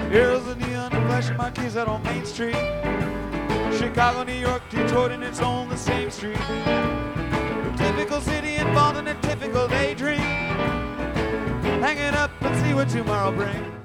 Here's the neon and flashing marquees out on Main Street. Chicago, New York, Detroit, and it's on the same street. A typical city involved in a typical daydream. Hang it up and see what tomorrow brings.